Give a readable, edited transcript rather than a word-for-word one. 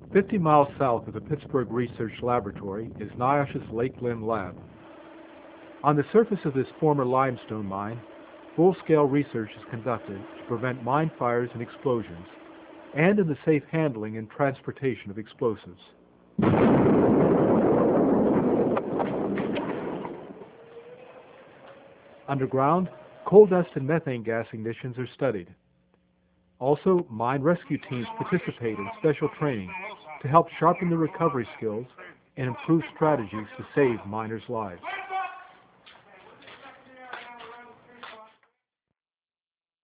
50 miles south of the Pittsburgh Research Laboratory is NIOSH's Lake Lynn Lab. On the surface of this former limestone mine, full-scale research is conducted to prevent mine fires and explosions, and in the safe handling and transportation of explosives. Underground, coal dust and methane gas ignitions are studied. Also, mine rescue teams participate in special training to help sharpen the recovery skills and improve strategies to save miners' lives.